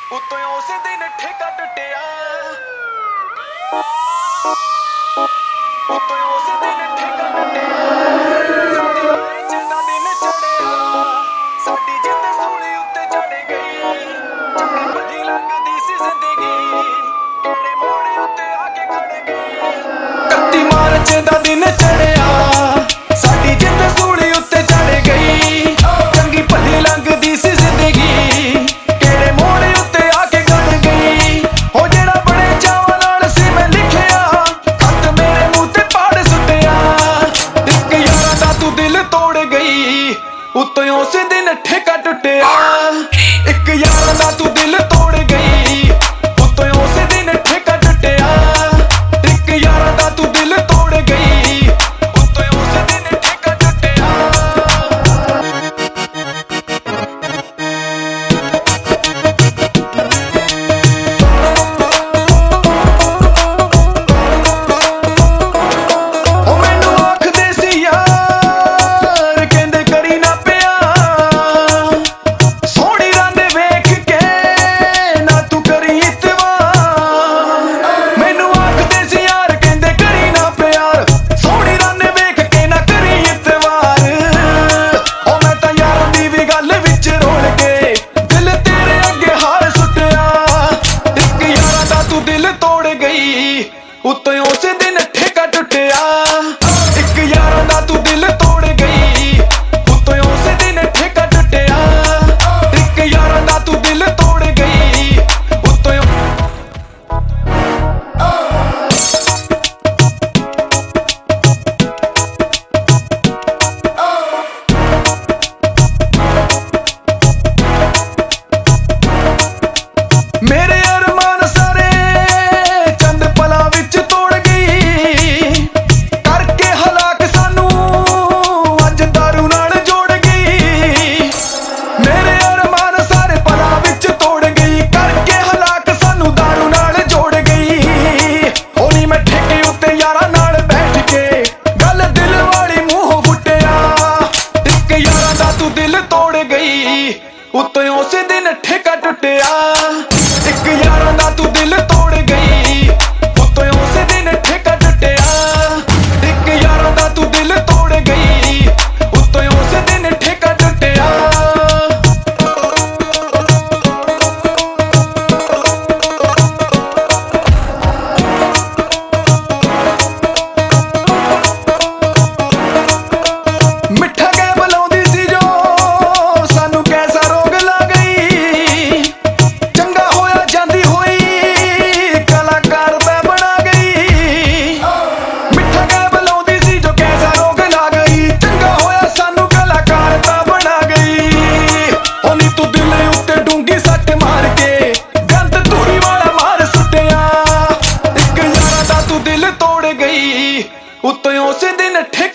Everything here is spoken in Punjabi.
ਉਤੋਂ ਉਸੇ ਦਿਨ ਠੇਕਾ ਟੁੱਟਿਆ, ਉਤੋਂ ਉਸੇ ਦਿਨ ਠੇਕਾ ਟੁੱਟਿਆ। ਸਾਡੀ ਮੈਚ ਦਾ ਦਿਨ ਚੜਿਆ, ਸਾਡੀ ਜਿੱਤ ਸੂਲੀ ਉੱਤੇ ਚੜ ਗਈ। ਚੰਗੀ ਭਲੀ ਲੰਘਦੀ ਸੀ ਜ਼ਿੰਦਗੀ, ਕਿਹੜੇ ਮੋੜ ਉੱਤੇ ਆ ਕੇ ਖੜ ਗਈ। 31 ਮਾਰਚ ਦਾ ਦਿਨ ਚੜਿਆ, ਸਾਡੀ ਜਿੱਤ ਸੂਲੀ ਉੱਤੇ ਚੜ ਗਈ। ਚੰਗੀ ਭਲੀ ਲੰਘਦੀ ਸੀ ਜ਼ਿੰਦਗੀ, ਕਿਹੜੇ ਮੋੜ ਉੱਤੇ ਆ ਕੇ ਖੜ ਗਈ। ਉਹ ਜਿਹੜਾ ਬੜੇ ਚਾਵਾਂ ਨਾਲ ਸੀ ਮੈਂ ਲਿਖਿਆ, ਖੱਤ ਮੇਰੇ ਮੂੰਹ ਤੇ ਪਾੜ ਸੁੱਟਿਆ। ਇੱਕ ਯਾਰਾਂ ਦਾ ਤੂੰ ਦਿਲ ਤੋੜ ਗਈ, ਉੱਤੋਂ ਉਸੇ ਦਿਨ ਠੇਕਾ ਟੁੱਟਿਆ। ਇੱਕ ਯਾਰਾਂ ਦਾ ਤੂੰ ਦਿਲ ਤੋੜ ਗਈ, ਉੱਤੋਂ ਉਸੇ ਦਿਨ ਠੇਕਾ ਟੁੱਟਿਆ। ਇੱਕ ਯਾਰਾਂ ਦਾ ਤੂੰ ਦਿਲ ਤੋੜ ਗਈ, ਉੱਤੋਂ ਉਸੇ ਦਿਨ ਠੇਕਾ ਟੁੱਟਿਆ। ਉਹ ਮੈਨੂੰ ਆਖਦੇ ਸੀ ਯਾਰ, ਕਹਿੰਦੇ ਕਰੀ ਨਾ ਪਿਆਰ, ਸੋਹਣੀ ਰੰਨ ਵੇਖ ਕੇ ਨਾ ਤੂੰ ਕਰੀ ਇਤਵਾਰ। ਮੈਨੂੰ ਆਖਦੇ ਸੀ ਯਾਰ, ਕਹਿੰਦੇ ਕਰੀ ਨਾ ਪਿਆਰ, ਸੋਹਣੀ ਰੰਨ ਵੇਖ ਕੇ ਨਾ ਕਰੀ ਇਤਵਾਰ। ਉਹ ਮੈਂ ਤਾਂ ਯਾਰਾਂ ਦੀ ਵੀ ਗੱਲ ਵਿੱਚ ਰੋਲ ਕੇ ਦਿਲ ਤੇਰੇ ਅੱਗੇ ਹਾਰ ਸੁੱਟਿਆ। ਇੱਕ ਯਾਰਾਂ ਦਾ ਤੂੰ ਦਿਲ ਤੋੜ ਗਈ, ਉੱਤੋਂ ਉਸੇ ਦਿਨ ਠੇਕਾ ਟੁੱਟਿਆ। ਇੱਕ ਯਾਰਾਂ ਦਾ ਤੂੰ ਦਿਲ ਤੋੜ ਗਈ, ਉੱਤੋਂ ਉਸੇ ਦਿਨ ਠੇਕਾ ਟੁੱਟਿਆ। ਇੱਕ ਯਾਰਾਂ ਦਾ ਤੂੰ ਦਿਲ ਤੋੜ ਗਈ, ਉੱਤੋਂ ਮੇਰੇ ਅਰਮਾਨ ਸਾਰੇ ਚੰਦ ਪਲਾਂ ਵਿੱਚ ਤੋੜ ਗਈ। ਕਰਕੇ ਹਲਾਕ ਸਾਨੂੰ ਅੱਜ ਦਾਰੂ ਨਾਲ ਜੋੜ ਗਈ। ਮੇਰੇ ਅਰਮਾਨ ਸਾਰੇ ਪਲਾਂ ਵਿੱਚ ਤੋੜ ਗਈ, ਕਰਕੇ ਹਲਾਕ ਸਾਨੂੰ ਦਾਰੂ ਨਾਲ ਜੋੜ ਗਈ। ਉਹ ਨੀ ਮੈਂ ਠੇਕੇ ਉੱਤੇ ਯਾਰਾਂ ਨਾਲ ਬੈਠ ਕੇ ਗੱਲ ਦਿਲ ਵਾਲੀ ਮੂੰਹੋਂ ਫੁੱਟਿਆ। ਇੱਕ ਯਾਰਾਂ ਦਾ ਤੂੰ ਦਿਲ ਤੋੜ ਗਈ, ਉੱਤੋਂ ਉਸੇ ਦਿਨ ਠੇਕਾ ਟੁੱਟਿਆ। ਇੱਕ ਯਾਰਾਂ ਦਾ ਤੂੰ ਦਿਲ ਤੋੜ ਗਈ, ਉੱਤੋਂ ਉਸੇ ਦਿਨ ਠੇਕਾ ਟੁੱਟਿਆ। ਇੱਕ ਯਾਰਾਂ ਦਾ ਤੂੰ ਦਿਲ ਤੋੜ ਗਈ, ਉੱਤੋਂ ਉਸੇ ਦਿਨ ਠੇਕਾ ਟੁੱਟਿਆ। ਮਿੱਠਾ ਕਹਿ ਬੁਲਾਉਂਦੀ ਸੀ ਜੋ ਸਾਨੂੰ ਕੈਸਾ ਰੋਗ ਲੱਗ ਗਈ। ਚੰਗਾ ਹੋਇਆ ਜਾਂਦੀ ਹੋਈ ਕਲਾਕਾਰ ਮੈਂ ਬਣਾ ਗਈ। ਮਿੱਠਾ ਕਹਿ ਬੁਲਾਉਂਦੀ ਸੀ ਜੋ ਕੈਸਾ ਰੋਗ ਲੱਗ ਗਈ। ਚੰਗਾ ਹੋਇਆ ਸਾਨੂੰ ਕਲਾਕਾਰ ਤਾਂ ਬਣਾ ਗਈ। ਉਹ ਨੀ ਤੂੰ ਦਿਲ ਉੱਤੇ ਡੂੰਗੀ ਸੱਟ ਮਾਰ ਕੇ ਗੰਦ ਧੂੜੀ ਵਾਲਾ ਮਾਰ ਸੁੱਟਿਆ। ਇੱਕ ਯਾਰਾਂ ਦਾ ਤੂੰ ਦਿਲ ਤੋੜ ਗਈ, ਉੱਤੋਂ ਉਸੇ ਦਿਨ ਠੇਕਾ